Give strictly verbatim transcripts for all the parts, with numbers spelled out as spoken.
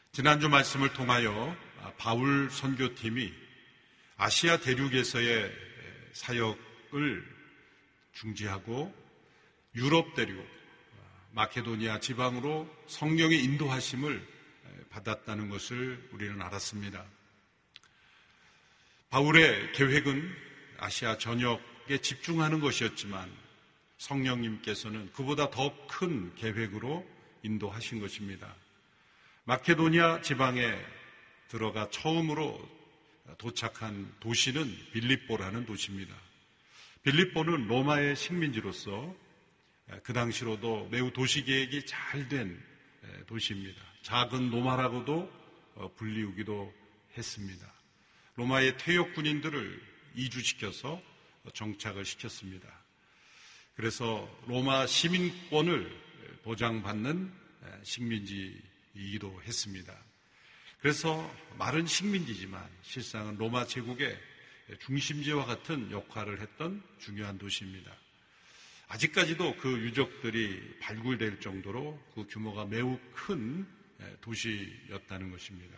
지난주 말씀을 통하여 바울 선교팀이 아시아 대륙에서의 사역을 중지하고 유럽 대륙, 마케도니아 지방으로 성령의 인도하심을 받았다는 것을 우리는 알았습니다. 바울의 계획은 아시아 전역에 집중하는 것이었지만 성령님께서는 그보다 더 큰 계획으로 인도하신 것입니다. 마케도니아 지방에 들어가 처음으로 도착한 도시는 빌립보라는 도시입니다. 빌립보는 로마의 식민지로서 그 당시로도 매우 도시계획이 잘 된 도시입니다. 작은 로마라고도 불리우기도 했습니다. 로마의 퇴역 군인들을 이주시켜서 정착을 시켰습니다. 그래서 로마 시민권을 보장받는 식민지이기도 했습니다. 그래서 말은 식민지지만 실상은 로마 제국의 중심지와 같은 역할을 했던 중요한 도시입니다. 아직까지도 그 유적들이 발굴될 정도로 그 규모가 매우 큰 도시였다는 것입니다.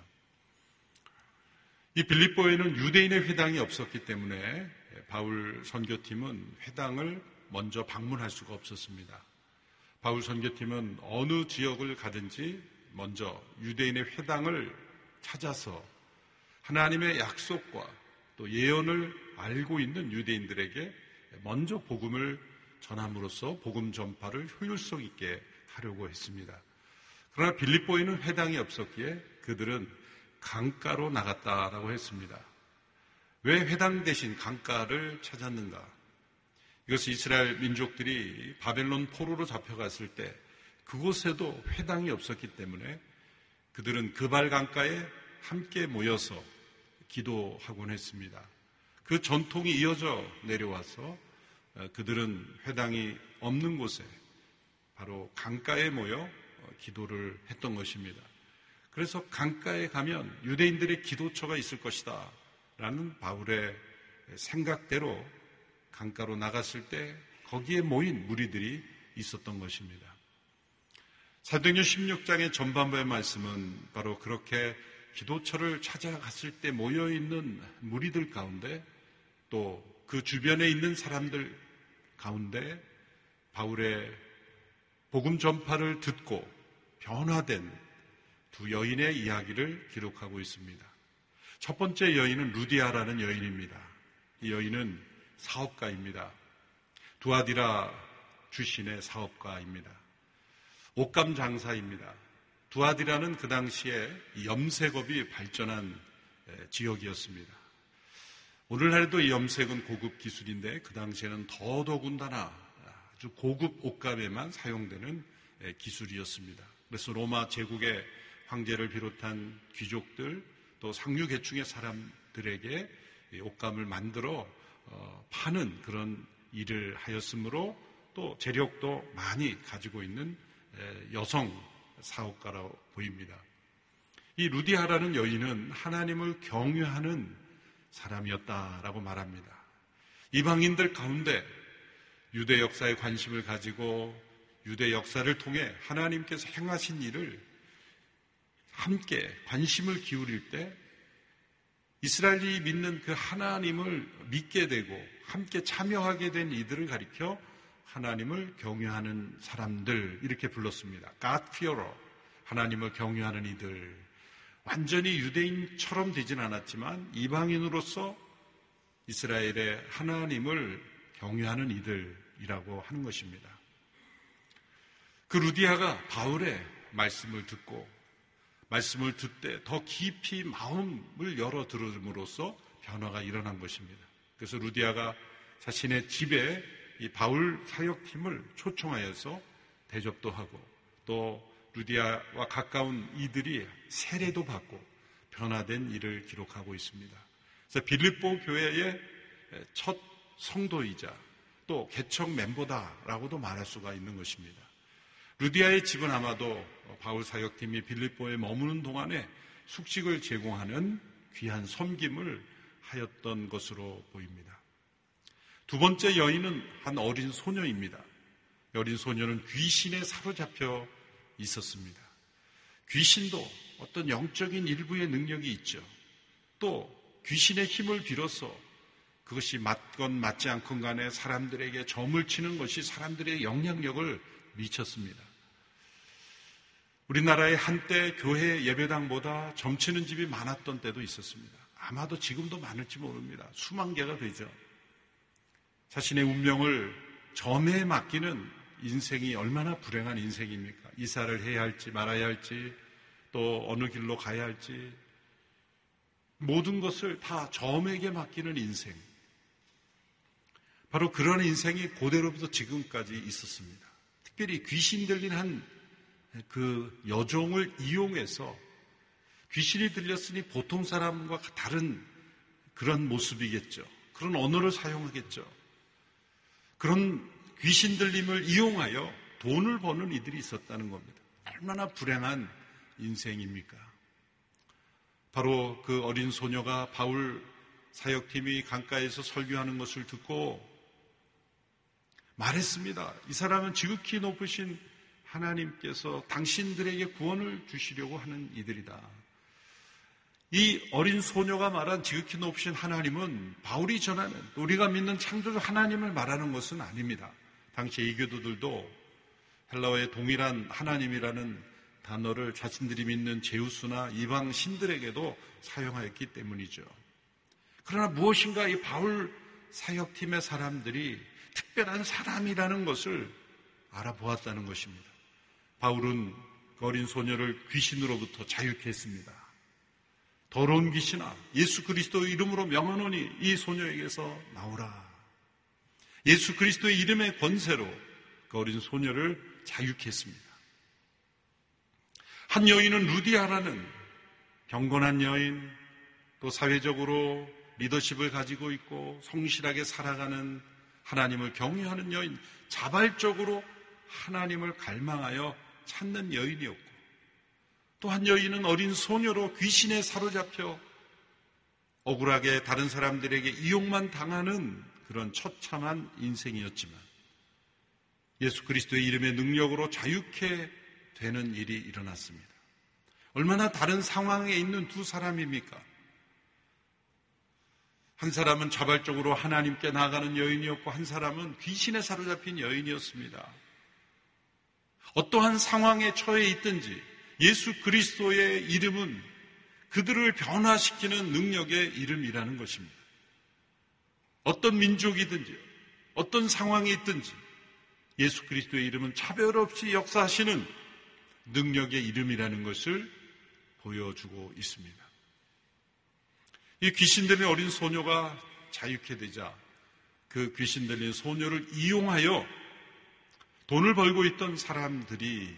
이 빌립보에는 유대인의 회당이 없었기 때문에 바울 선교팀은 회당을 먼저 방문할 수가 없었습니다. 바울 선교팀은 어느 지역을 가든지 먼저 유대인의 회당을 찾아서 하나님의 약속과 또 예언을 알고 있는 유대인들에게 먼저 복음을 전함으로써 복음 전파를 효율성 있게 하려고 했습니다. 그러나 빌립보에는 회당이 없었기에 그들은 강가로 나갔다라고 했습니다. 왜 회당 대신 강가를 찾았는가? 이것은 이스라엘 민족들이 바벨론 포로로 잡혀갔을 때 그곳에도 회당이 없었기 때문에 그들은 그발 강가에 함께 모여서 기도하곤 했습니다. 그 전통이 이어져 내려와서 그들은 회당이 없는 곳에 바로 강가에 모여 기도를 했던 것입니다. 그래서 강가에 가면 유대인들의 기도처가 있을 것이다 라는 바울의 생각대로 강가로 나갔을 때 거기에 모인 무리들이 있었던 것입니다. 사도행전 십육 장의 전반부의 말씀은 바로 그렇게 기도처를 찾아갔을 때 모여있는 무리들 가운데 또 그 주변에 있는 사람들 가운데 바울의 복음 전파를 듣고 변화된 두 여인의 이야기를 기록하고 있습니다. 첫 번째 여인은 루디아라는 여인입니다. 이 여인은 사업가입니다. 두아디라 출신의 사업가입니다. 옷감 장사입니다. 두아디라는 그 당시에 염색업이 발전한 지역이었습니다. 오늘날에도 이 염색은 고급 기술인데 그 당시에는 더더군다나 아주 고급 옷감에만 사용되는 기술이었습니다. 그래서 로마 제국의 황제를 비롯한 귀족들 또 상류 계층의 사람들에게 옷감을 만들어 파는 그런 일을 하였으므로 또 재력도 많이 가지고 있는 여성 사업가라고 보입니다. 이 루디아라는 여인은 하나님을 경외하는 사람이었다라고 말합니다. 이방인들 가운데 유대 역사에 관심을 가지고 유대 역사를 통해 하나님께서 행하신 일을 함께 관심을 기울일 때 이스라엘이 믿는 그 하나님을 믿게 되고 함께 참여하게 된 이들을 가리켜 하나님을 경외하는 사람들 이렇게 불렀습니다. God fearer, 하나님을 경외하는 이들. 완전히 유대인처럼 되진 않았지만 이방인으로서 이스라엘의 하나님을 경외하는 이들이라고 하는 것입니다. 그 루디아가 바울의 말씀을 듣고 말씀을 듣되 더 깊이 마음을 열어 들음으로써 변화가 일어난 것입니다. 그래서 루디아가 자신의 집에 이 바울 사역팀을 초청하여서 대접도 하고 또 루디아와 가까운 이들이 세례도 받고 변화된 일을 기록하고 있습니다. 그래서 빌립보 교회의 첫 성도이자 또 개척 멤버다라고도 말할 수가 있는 것입니다. 루디아의 집은 아마도 바울 사역팀이 빌립보에 머무는 동안에 숙식을 제공하는 귀한 섬김을 하였던 것으로 보입니다. 두 번째 여인은 한 어린 소녀입니다. 어린 소녀는 귀신에 사로잡혀 있었습니다. 귀신도 어떤 영적인 일부의 능력이 있죠. 또 귀신의 힘을 빌어서 그것이 맞건 맞지 않건 간에 사람들에게 점을 치는 것이 사람들의 영향력을 미쳤습니다. 우리나라의 한때 교회 예배당보다 점치는 집이 많았던 때도 있었습니다. 아마도 지금도 많을지 모릅니다. 수만 개가 되죠. 자신의 운명을 점에 맡기는 인생이 얼마나 불행한 인생입니까? 이사를 해야 할지 말아야 할지 또 어느 길로 가야 할지 모든 것을 다 점에게 맡기는 인생. 바로 그런 인생이 고대로부터 지금까지 있었습니다. 특별히 귀신 들린 한 그 여종을 이용해서 귀신이 들렸으니 보통 사람과 다른 그런 모습이겠죠. 그런 언어를 사용하겠죠. 그런 귀신 들림을 이용하여 돈을 버는 이들이 있었다는 겁니다. 얼마나 불행한 인생입니까? 바로 그 어린 소녀가 바울 사역팀이 강가에서 설교하는 것을 듣고 말했습니다. 이 사람은 지극히 높으신 하나님께서 당신들에게 구원을 주시려고 하는 이들이다. 이 어린 소녀가 말한 지극히 높으신 하나님은 바울이 전하는 우리가 믿는 창조주 하나님을 말하는 것은 아닙니다. 당시 이교도들도 헬라어의 동일한 하나님이라는 단어를 자신들이 믿는 제우스나 이방 신들에게도 사용하였기 때문이죠. 그러나 무엇인가 이 바울 사역팀의 사람들이 특별한 사람이라는 것을 알아보았다는 것입니다. 바울은 그 어린 소녀를 귀신으로부터 자유케 했습니다. 더러운 귀신아, 예수 그리스도의 이름으로 명하노니 이 소녀에게서 나오라. 예수 그리스도의 이름의 권세로 그 어린 소녀를 자유케 했습니다. 한 여인은 루디아라는 경건한 여인, 또 사회적으로 리더십을 가지고 있고 성실하게 살아가는 하나님을 경외하는 여인, 자발적으로 하나님을 갈망하여 찾는 여인이었고, 또 한 여인은 어린 소녀로 귀신에 사로잡혀 억울하게 다른 사람들에게 이용만 당하는 그런 처참한 인생이었지만 예수 그리스도의 이름의 능력으로 자유케 되는 일이 일어났습니다. 얼마나 다른 상황에 있는 두 사람입니까? 한 사람은 자발적으로 하나님께 나아가는 여인이었고 한 사람은 귀신에 사로잡힌 여인이었습니다. 어떠한 상황에 처해 있든지 예수 그리스도의 이름은 그들을 변화시키는 능력의 이름이라는 것입니다. 어떤 민족이든지 어떤 상황이 있든지 예수 그리스도의 이름은 차별 없이 역사하시는 능력의 이름이라는 것을 보여주고 있습니다. 이 귀신 들린 어린 소녀가 자유케 되자 그 귀신 들린 소녀를 이용하여 돈을 벌고 있던 사람들이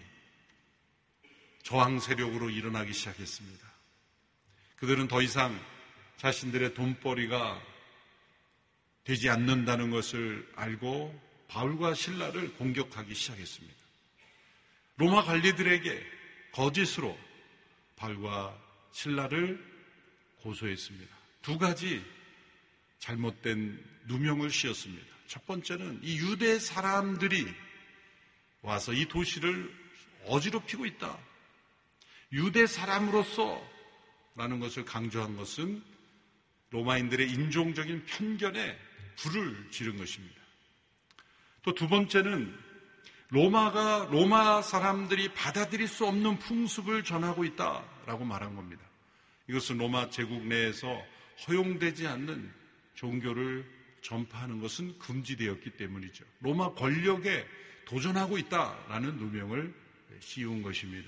저항 세력으로 일어나기 시작했습니다. 그들은 더 이상 자신들의 돈벌이가 되지 않는다는 것을 알고 바울과 실라를 공격하기 시작했습니다. 로마 관리들에게 거짓으로 바울과 실라를 고소했습니다. 두 가지 잘못된 누명을 씌웠습니다. 첫 번째는 이 유대 사람들이 와서 이 도시를 어지럽히고 있다. 유대 사람으로서 라는 것을 강조한 것은 로마인들의 인종적인 편견에 불을 지른 것입니다. 또 두 번째는 로마가 로마 사람들이 받아들일 수 없는 풍습을 전하고 있다라고 말한 겁니다. 이것은 로마 제국 내에서 허용되지 않는 종교를 전파하는 것은 금지되었기 때문이죠. 로마 권력에 도전하고 있다라는 누명을 씌운 것입니다.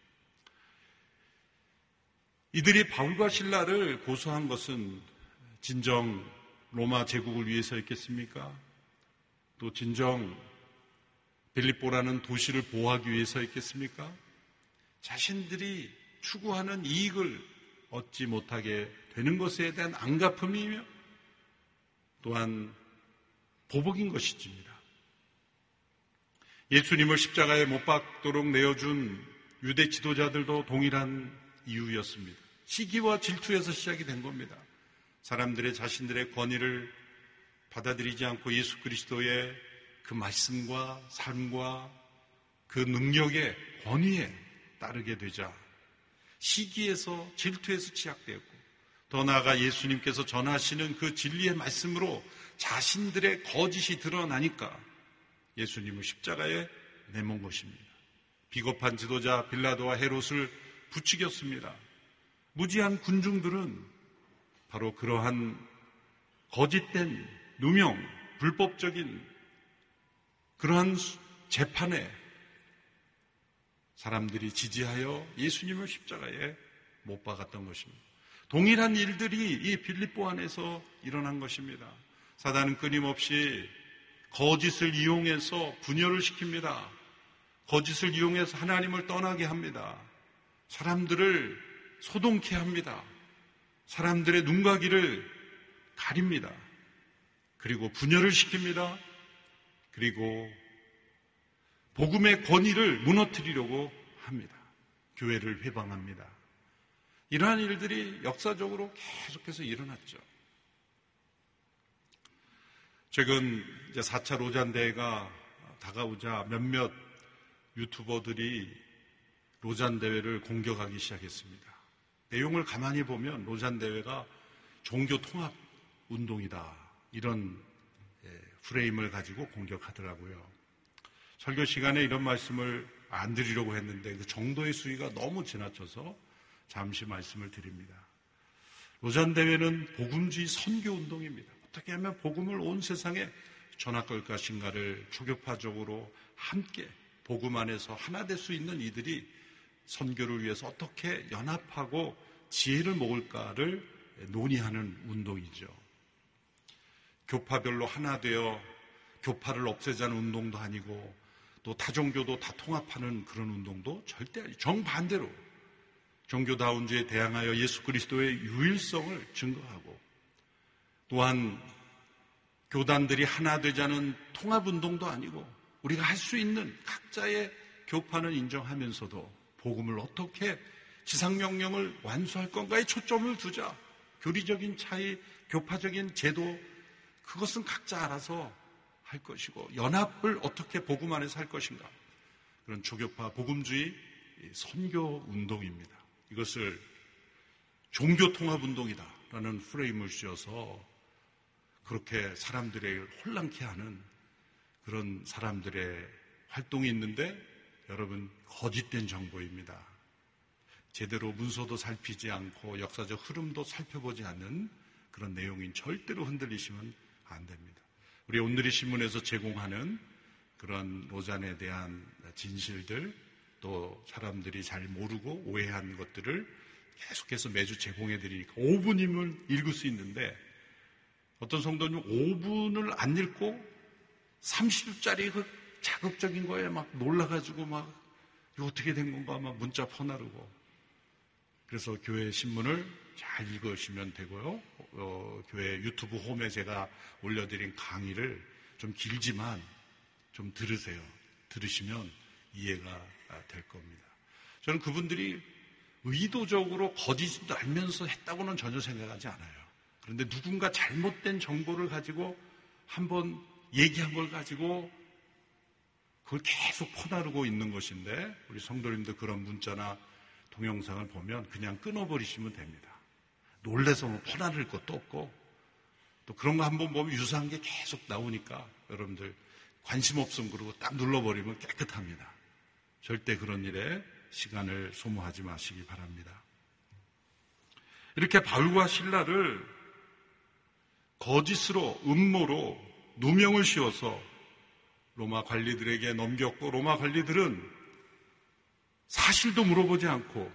이들이 바울과 실라를 고소한 것은 진정 로마 제국을 위해서였겠습니까? 또 진정 빌립보라는 도시를 보호하기 위해서였겠습니까? 자신들이 추구하는 이익을 얻지 못하게 되는 것에 대한 안갚음이며 또한 보복인 것입니다. 예수님을 십자가에 못 박도록 내어준 유대 지도자들도 동일한 이유였습니다. 시기와 질투에서 시작이 된 겁니다. 사람들의 자신들의 권위를 받아들이지 않고 예수 그리스도의 그 말씀과 삶과 그 능력의 권위에 따르게 되자 시기에서 질투에서 취약되었고 더 나아가 예수님께서 전하시는 그 진리의 말씀으로 자신들의 거짓이 드러나니까 예수님을 십자가에 내몬 것입니다. 비겁한 지도자 빌라도와 헤롯을 부추겼습니다. 무지한 군중들은 바로 그러한 거짓된 누명, 불법적인 그러한 재판에 사람들이 지지하여 예수님을 십자가에 못 박았던 것입니다. 동일한 일들이 이 빌립보 안에서 일어난 것입니다. 사단은 끊임없이 거짓을 이용해서 분열을 시킵니다. 거짓을 이용해서 하나님을 떠나게 합니다. 사람들을 소동케 합니다. 사람들의 눈과 귀를 가립니다. 그리고 분열을 시킵니다. 그리고 복음의 권위를 무너뜨리려고 합니다. 교회를 회방합니다. 이러한 일들이 역사적으로 계속해서 일어났죠. 최근 이제 사 차 로잔대회가 다가오자 몇몇 유튜버들이 로잔대회를 공격하기 시작했습니다. 내용을 가만히 보면 로잔대회가 종교통합 운동이다. 이런 프레임을 가지고 공격하더라고요. 설교 시간에 이런 말씀을 안 드리려고 했는데 그 정도의 수위가 너무 지나쳐서 잠시 말씀을 드립니다. 로잔대회는 복음주의 선교운동입니다. 어떻게 하면 복음을 온 세상에 전할 것인가를 초교파적으로 함께 복음 안에서 하나 될 수 있는 이들이 선교를 위해서 어떻게 연합하고 지혜를 모을까를 논의하는 운동이죠. 교파별로 하나 되어 교파를 없애자는 운동도 아니고 또 타종교도 다 통합하는 그런 운동도 절대 아니죠. 정반대로 종교다운주에 대항하여 예수 그리스도의 유일성을 증거하고 또한 교단들이 하나 되자는 통합운동도 아니고 우리가 할 수 있는 각자의 교파는 인정하면서도 복음을 어떻게 지상명령을 완수할 건가에 초점을 두자. 교리적인 차이, 교파적인 제도 그것은 각자 알아서 할 것이고 연합을 어떻게 복음 안에서 할 것인가. 그런 초교파 복음주의 선교운동입니다. 이것을 종교통합운동이다라는 프레임을 씌워서 그렇게 사람들을 혼란케 하는 그런 사람들의 활동이 있는데 여러분 거짓된 정보입니다. 제대로 문서도 살피지 않고 역사적 흐름도 살펴보지 않는 그런 내용인 절대로 흔들리시면 안 됩니다. 우리 오늘의 신문에서 제공하는 그런 로잔에 대한 진실들 또 사람들이 잘 모르고 오해한 것들을 계속해서 매주 제공해 드리니까 오 분이면 읽을 수 있는데 어떤 성도는 오 분을 안 읽고 삼십 분짜리 그 자극적인 거에 막 놀라가지고 막 이거 어떻게 된 건가 막 문자 퍼나르고 그래서 교회 신문을 잘 읽으시면 되고요. 어, 교회 유튜브 홈에 제가 올려드린 강의를 좀 길지만 좀 들으세요. 들으시면 이해가 될 겁니다. 저는 그분들이 의도적으로 거짓을 알면서 했다고는 전혀 생각하지 않아요. 그런데 누군가 잘못된 정보를 가지고 한번 얘기한 걸 가지고 그걸 계속 퍼나르고 있는 것인데 우리 성도님들 그런 문자나 동영상을 보면 그냥 끊어버리시면 됩니다. 놀래서 뭐 퍼나를 것도 없고 또 그런 거 한번 보면 유사한 게 계속 나오니까 여러분들 관심 없음 그러고 딱 눌러버리면 깨끗합니다. 절대 그런 일에 시간을 소모하지 마시기 바랍니다. 이렇게 바울과 실라를 거짓으로 음모로 누명을 씌워서 로마 관리들에게 넘겼고 로마 관리들은 사실도 물어보지 않고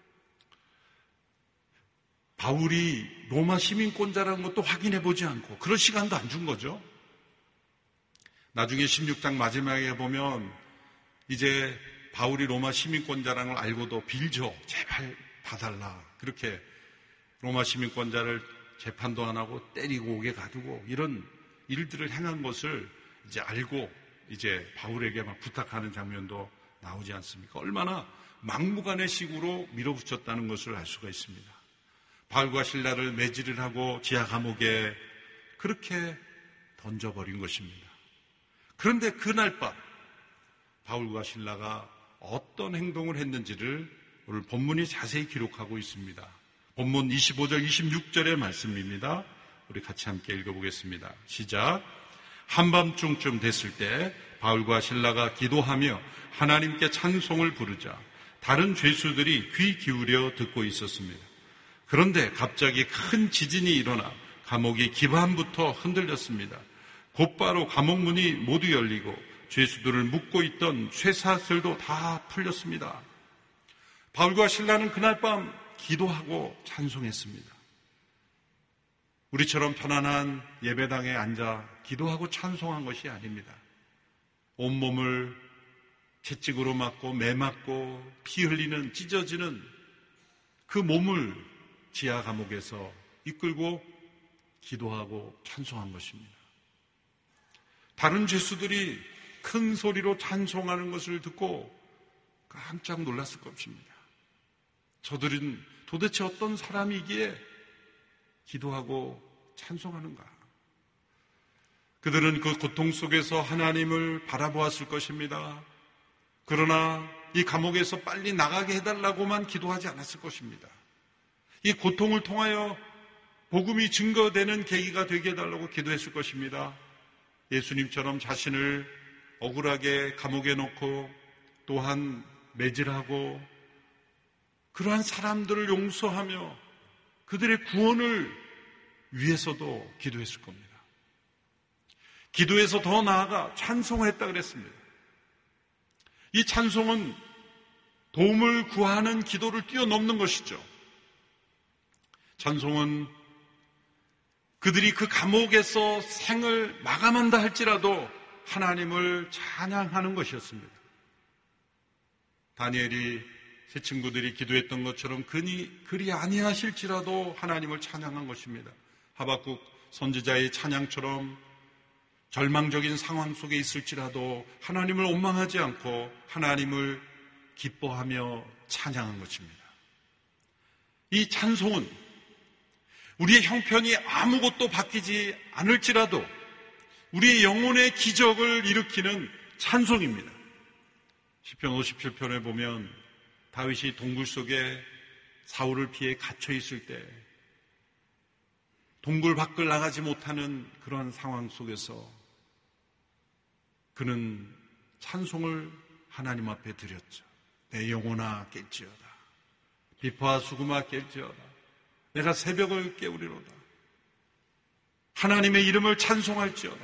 바울이 로마 시민권자라는 것도 확인해 보지 않고 그럴 시간도 안 준 거죠. 나중에 십육 장 마지막에 보면 이제 바울이 로마 시민권자라는 걸 알고도 빌죠. 제발 봐달라. 그렇게 로마 시민권자를 재판도 안 하고 때리고 오게 가두고 이런 일들을 행한 것을 이제 알고 이제 바울에게 막 부탁하는 장면도 나오지 않습니까? 얼마나 막무가내식으로 밀어붙였다는 것을 알 수가 있습니다. 바울과 실라를 매질을 하고 지하 감옥에 그렇게 던져버린 것입니다. 그런데 그날 밤 바울과 실라가 어떤 행동을 했는지를 오늘 본문이 자세히 기록하고 있습니다. 본문 이십오 절 이십육 절의 말씀입니다. 우리 같이 함께 읽어보겠습니다. 시작. 한밤중쯤 됐을 때 바울과 실라가 기도하며 하나님께 찬송을 부르자 다른 죄수들이 귀 기울여 듣고 있었습니다. 그런데 갑자기 큰 지진이 일어나 감옥이 기반부터 흔들렸습니다. 곧바로 감옥 문이 모두 열리고 죄수들을 묶고 있던 쇠사슬도 다 풀렸습니다. 바울과 실라는 그날 밤 기도하고 찬송했습니다. 우리처럼 편안한 예배당에 앉아 기도하고 찬송한 것이 아닙니다. 온몸을 채찍으로 맞고 매맞고 피 흘리는 찢어지는 그 몸을 지하 감옥에서 이끌고 기도하고 찬송한 것입니다. 다른 죄수들이 큰 소리로 찬송하는 것을 듣고 깜짝 놀랐을 것입니다. 저들은 도대체 어떤 사람이기에 기도하고 찬송하는가? 그들은 그 고통 속에서 하나님을 바라보았을 것입니다. 그러나 이 감옥에서 빨리 나가게 해달라고만 기도하지 않았을 것입니다. 이 고통을 통하여 복음이 증거되는 계기가 되게 해달라고 기도했을 것입니다. 예수님처럼 자신을 억울하게 감옥에 놓고 또한 매질하고 그러한 사람들을 용서하며 그들의 구원을 위해서도 기도했을 겁니다. 기도에서 더 나아가 찬송을 했다 그랬습니다. 이 찬송은 도움을 구하는 기도를 뛰어넘는 것이죠. 찬송은 그들이 그 감옥에서 생을 마감한다 할지라도 하나님을 찬양하는 것이었습니다. 다니엘이 세 친구들이 기도했던 것처럼 그니 그리 아니하실지라도 하나님을 찬양한 것입니다. 하박국 선지자의 찬양처럼 절망적인 상황 속에 있을지라도 하나님을 원망하지 않고 하나님을 기뻐하며 찬양한 것입니다. 이 찬송은 우리의 형편이 아무것도 바뀌지 않을지라도 우리의 영혼의 기적을 일으키는 찬송입니다. 시편 오십칠 편에 보면 다윗이 동굴 속에 사울을 피해 갇혀 있을 때 동굴 밖을 나가지 못하는 그러한 상황 속에서 그는 찬송을 하나님 앞에 드렸죠. 내 영혼아 깰지어다. 비파와 수금아 깰지어다. 내가 새벽을 깨우리로다. 하나님의 이름을 찬송할지어다.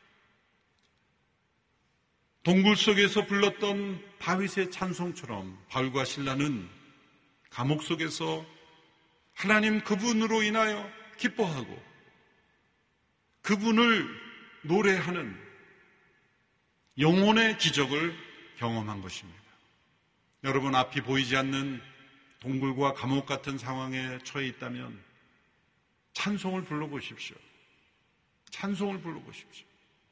동굴 속에서 불렀던 다윗의 찬송처럼 바울과 실라는 감옥 속에서 하나님 그분으로 인하여 기뻐하고 그분을 노래하는 영혼의 기적을 경험한 것입니다. 여러분, 앞이 보이지 않는 동굴과 감옥 같은 상황에 처해 있다면 찬송을 불러보십시오. 찬송을 불러보십시오.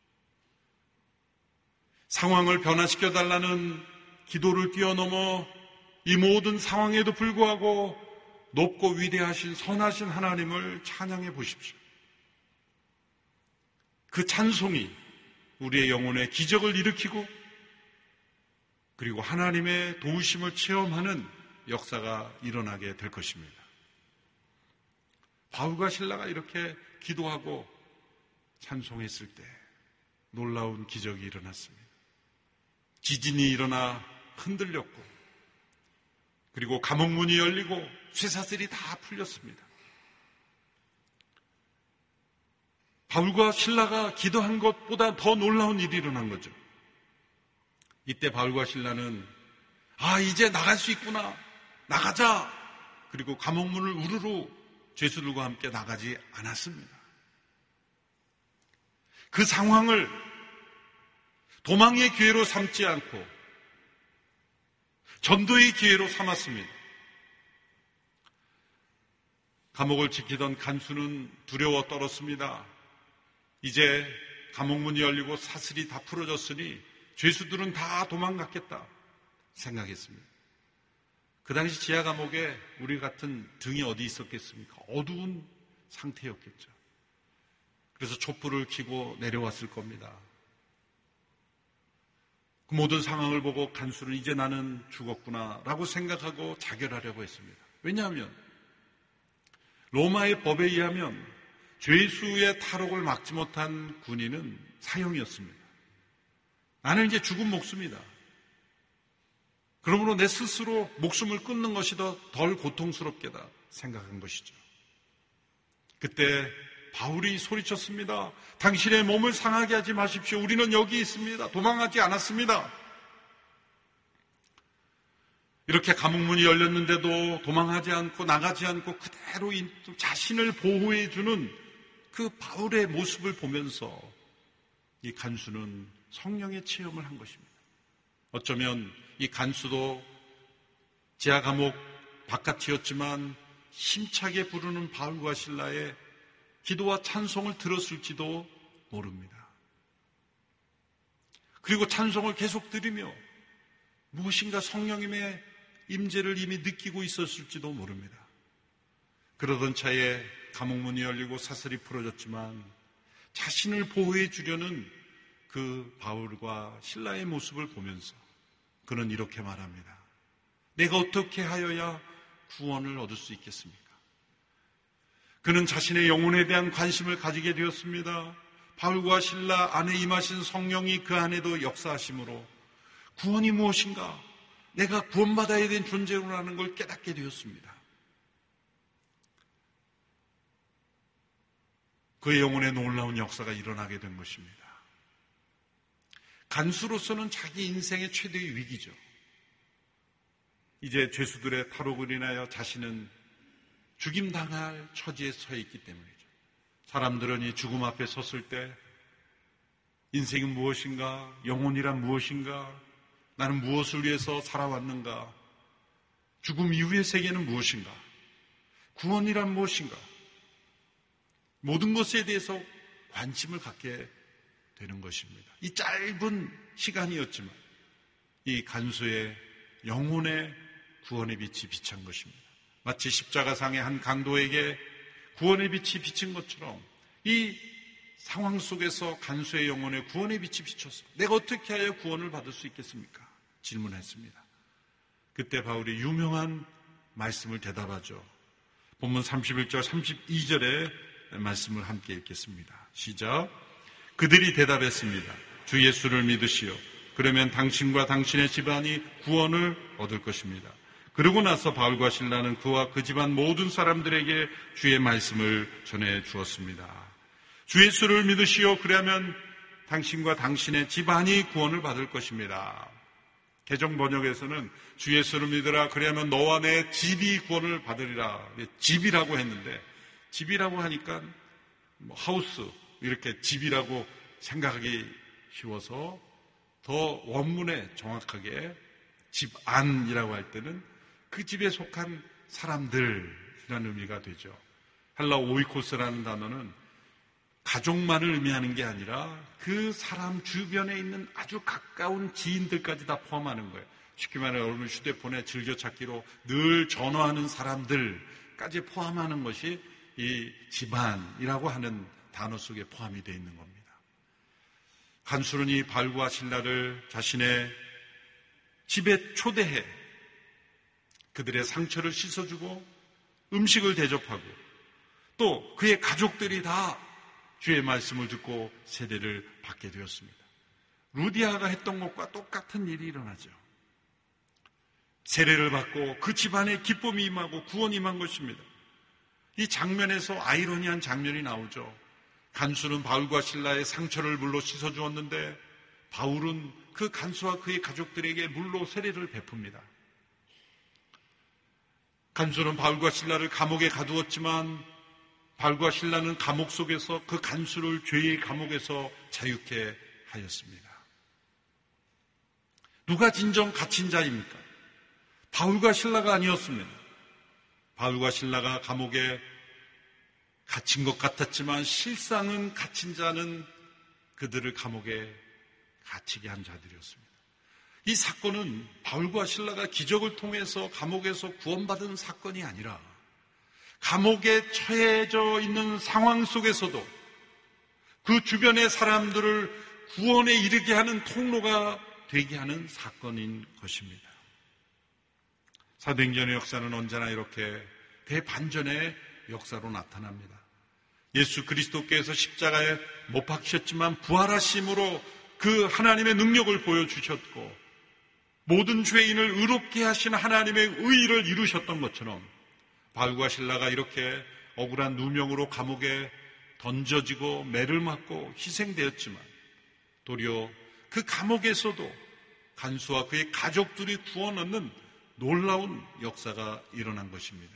상황을 변화시켜달라는 기도를 뛰어넘어 이 모든 상황에도 불구하고 높고 위대하신 선하신 하나님을 찬양해 보십시오. 그 찬송이 우리의 영혼에 기적을 일으키고 그리고 하나님의 도우심을 체험하는 역사가 일어나게 될 것입니다. 바울과 실라가 이렇게 기도하고 찬송했을 때 놀라운 기적이 일어났습니다. 지진이 일어나 흔들렸고 그리고 감옥 문이 열리고 쇠사슬이 다 풀렸습니다. 바울과 실라가 기도한 것보다 더 놀라운 일이 일어난 거죠. 이때 바울과 실라는 아, 이제 나갈 수 있구나. 나가자. 그리고 감옥 문을 우르르 죄수들과 함께 나가지 않았습니다. 그 상황을 도망의 기회로 삼지 않고 전도의 기회로 삼았습니다. 감옥을 지키던 간수는 두려워 떨었습니다. 이제 감옥 문이 열리고 사슬이 다 풀어졌으니 죄수들은 다 도망갔겠다 생각했습니다. 그 당시 지하 감옥에 우리 같은 등이 어디 있었겠습니까? 어두운 상태였겠죠. 그래서 촛불을 켜고 내려왔을 겁니다. 그 모든 상황을 보고 간수는 이제 나는 죽었구나 라고 생각하고 자결하려고 했습니다. 왜냐하면 로마의 법에 의하면 죄수의 탈옥을 막지 못한 군인은 사형이었습니다. 나는 이제 죽은 목숨이다. 그러므로 내 스스로 목숨을 끊는 것이 더 덜 고통스럽게다 생각한 것이죠. 그때 바울이 소리쳤습니다. 당신의 몸을 상하게 하지 마십시오. 우리는 여기 있습니다. 도망하지 않았습니다. 이렇게 감옥문이 열렸는데도 도망하지 않고 나가지 않고 그대로 자신을 보호해주는 그 바울의 모습을 보면서 이 간수는 성령의 체험을 한 것입니다. 어쩌면 이 간수도 지하 감옥 바깥이었지만 힘차게 부르는 바울과 실라의 기도와 찬송을 들었을지도 모릅니다. 그리고 찬송을 계속 들으며 무엇인가 성령님의 임재를 이미 느끼고 있었을지도 모릅니다. 그러던 차에 감옥문이 열리고 사슬이 풀어졌지만 자신을 보호해 주려는 그 바울과 실라의 모습을 보면서 그는 이렇게 말합니다. 내가 어떻게 하여야 구원을 얻을 수 있겠습니까? 그는 자신의 영혼에 대한 관심을 가지게 되었습니다. 바울과 실라 안에 임하신 성령이 그 안에도 역사하심으로 구원이 무엇인가? 내가 구원받아야 되는 존재로라는 걸 깨닫게 되었습니다. 그의 영혼에 놀라운 역사가 일어나게 된 것입니다. 간수로서는 자기 인생의 최대의 위기죠. 이제 죄수들의 탈옥을 인하여 자신은 죽임당할 처지에 서 있기 때문이죠. 사람들은 이 죽음 앞에 섰을 때 인생은 무엇인가? 영혼이란 무엇인가? 나는 무엇을 위해서 살아왔는가? 죽음 이후의 세계는 무엇인가? 구원이란 무엇인가? 모든 것에 대해서 관심을 갖게 되는 것입니다. 이 짧은 시간이었지만 이 간수의 영혼의 구원의 빛이 비친 것입니다. 마치 십자가상의 한 강도에게 구원의 빛이 비친 것처럼 이 상황 속에서 간수의 영혼에 구원의 빛이 비쳤어. 내가 어떻게 하여 구원을 받을 수 있겠습니까? 질문했습니다. 그때 바울이 유명한 말씀을 대답하죠. 본문 삼십일 절 삼십이 절의 말씀을 함께 읽겠습니다. 시작. 그들이 대답했습니다. 주 예수를 믿으시오. 그러면 당신과 당신의 집안이 구원을 얻을 것입니다. 그러고 나서 바울과 실라는 그와 그 집안 모든 사람들에게 주의 말씀을 전해 주었습니다. 주 예수를 믿으시오. 그러면 당신과 당신의 집안이 구원을 받을 것입니다. 개정 번역에서는 주 예수를 믿으라. 그러면 너와 내 집이 구원을 받으리라. 집이라고 했는데 집이라고 하니까 뭐 하우스 이렇게 집이라고 생각하기 쉬워서 더 원문에 정확하게 집안이라고 할 때는 그 집에 속한 사람들이라는 의미가 되죠. 헬라 오이코스라는 단어는 가족만을 의미하는 게 아니라 그 사람 주변에 있는 아주 가까운 지인들까지 다 포함하는 거예요. 쉽게 말해 여러분 휴대폰에 즐겨찾기로 늘 전화하는 사람들까지 포함하는 것이 이 집안이라고 하는 단어 속에 포함이 되어 있는 겁니다. 간수는 이 바울과 실라를 자신의 집에 초대해 그들의 상처를 씻어주고 음식을 대접하고 또 그의 가족들이 다 주의 말씀을 듣고 세례를 받게 되었습니다. 루디아가 했던 것과 똑같은 일이 일어나죠. 세례를 받고 그 집안에 기쁨이 임하고 구원이 임한 것입니다. 이 장면에서 아이러니한 장면이 나오죠. 간수는 바울과 실라의 상처를 물로 씻어주었는데 바울은 그 간수와 그의 가족들에게 물로 세례를 베풉니다. 간수는 바울과 실라를 감옥에 가두었지만 바울과 실라는 감옥 속에서 그 간수를 죄의 감옥에서 자유케 하였습니다. 누가 진정 갇힌 자입니까? 바울과 실라가 아니었습니다. 바울과 실라가 감옥에 갇힌 것 같았지만 실상은 갇힌 자는 그들을 감옥에 갇히게 한 자들이었습니다. 이 사건은 바울과 실라가 기적을 통해서 감옥에서 구원받은 사건이 아니라 감옥에 처해져 있는 상황 속에서도 그 주변의 사람들을 구원에 이르게 하는 통로가 되게 하는 사건인 것입니다. 사도행전의 역사는 언제나 이렇게 대반전의 역사로 나타납니다. 예수 그리스도께서 십자가에 못 박히셨지만 부활하심으로 그 하나님의 능력을 보여주셨고 모든 죄인을 의롭게 하신 하나님의 의의를 이루셨던 것처럼 바울과 실라가 이렇게 억울한 누명으로 감옥에 던져지고 매를 맞고 희생되었지만 도리어 그 감옥에서도 간수와 그의 가족들이 구원 얻는 놀라운 역사가 일어난 것입니다.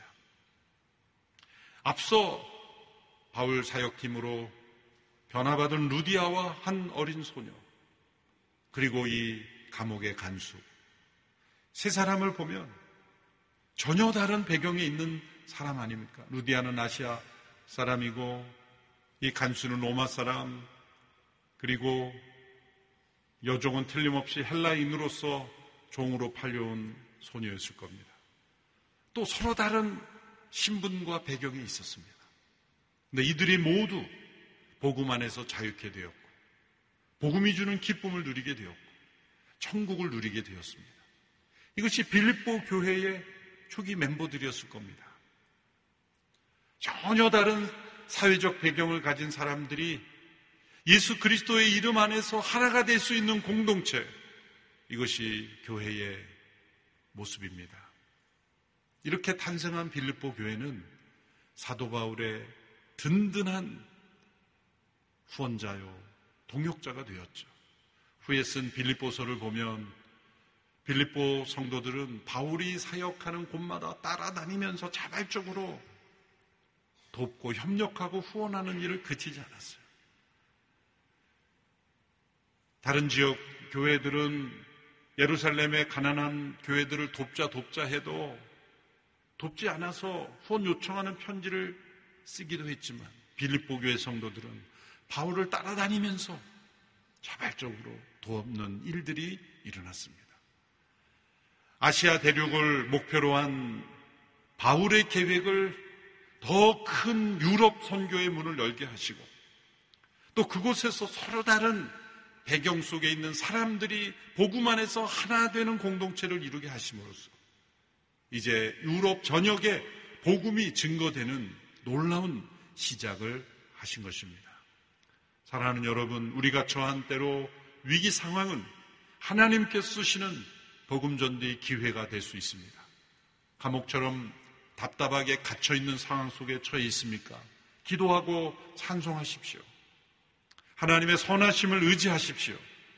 앞서 바울 사역팀으로 변화받은 루디아와 한 어린 소녀, 그리고 이 감옥의 간수, 세 사람을 보면 전혀 다른 배경에 있는 사람 아닙니까? 루디아는 아시아 사람이고 이 간수는 로마 사람, 그리고 여종은 틀림없이 헬라인으로서 종으로 팔려온 소녀였을 겁니다. 또 서로 다른 신분과 배경이 있었습니다. 근데 이들이 모두 복음 안에서 자유케 되었고 복음이 주는 기쁨을 누리게 되었고 천국을 누리게 되었습니다. 이것이 빌립보 교회의 초기 멤버들이었을 겁니다. 전혀 다른 사회적 배경을 가진 사람들이 예수 그리스도의 이름 안에서 하나가 될 수 있는 공동체, 이것이 교회의 모습입니다. 이렇게 탄생한 빌립보 교회는 사도 바울의 든든한 후원자요, 동역자가 되었죠. 후에 쓴 빌립보서를 보면 빌립보 성도들은 바울이 사역하는 곳마다 따라다니면서 자발적으로 돕고 협력하고 후원하는 일을 그치지 않았어요. 다른 지역 교회들은 예루살렘의 가난한 교회들을 돕자 돕자 해도 돕지 않아서 후원 요청하는 편지를 쓰기도 했지만 빌립보 교회 성도들은 바울을 따라다니면서 자발적으로 돕는 일들이 일어났습니다. 아시아 대륙을 목표로 한 바울의 계획을 더 큰 유럽 선교의 문을 열게 하시고 또 그곳에서 서로 다른 배경 속에 있는 사람들이 복음 안에서 하나 되는 공동체를 이루게 하심으로써 이제 유럽 전역에 복음이 증거되는 놀라운 시작을 하신 것입니다. 사랑하는 여러분, 우리가 처한 때로 위기 상황은 하나님께서 쓰시는 복음 전도의 기회가 될 수 있습니다. 감옥처럼 답답하게 갇혀있는 상황 속에 처해 있습니까? 기도하고 찬송하십시오. 하나님의 선하심을 의지하십시오.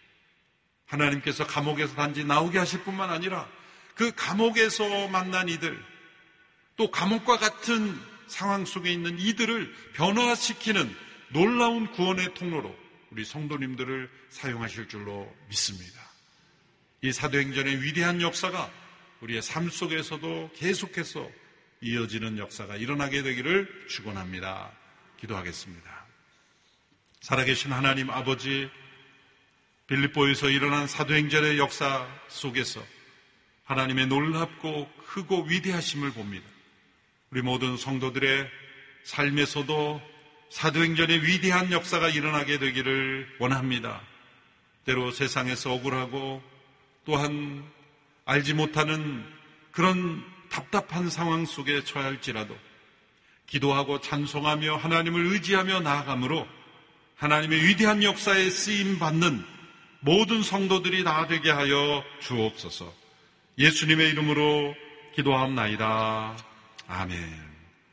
하나님께서 감옥에서 단지 나오게 하실 뿐만 아니라 그 감옥에서 만난 이들, 또 감옥과 같은 상황 속에 있는 이들을 변화시키는 놀라운 구원의 통로로 우리 성도님들을 사용하실 줄로 믿습니다. 이 사도행전의 위대한 역사가 우리의 삶 속에서도 계속해서 이어지는 역사가 일어나게 되기를 축원합니다. 기도하겠습니다. 살아계신 하나님 아버지, 빌립보에서 일어난 사도행전의 역사 속에서 하나님의 놀랍고 크고 위대하심을 봅니다. 우리 모든 성도들의 삶에서도 사도행전의 위대한 역사가 일어나게 되기를 원합니다. 때로 세상에서 억울하고 또한 알지 못하는 그런 답답한 상황 속에 처할지라도 기도하고 찬송하며 하나님을 의지하며 나아감으로 하나님의 위대한 역사에 쓰임받는 모든 성도들이 다 되게 하여 주옵소서. 예수님의 이름으로 기도하옵나이다. 아멘.